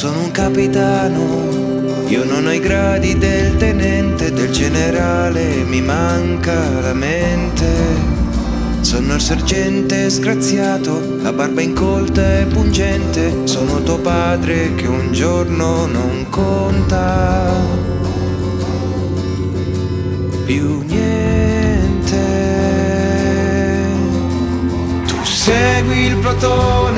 sono un capitano, io non ho i gradi del tenente, del generale mi manca la mente. Sono il sergente scraziato, la barba incolta e pungente, sono tuo padre che un giorno non conta più niente. Tu segui il plotone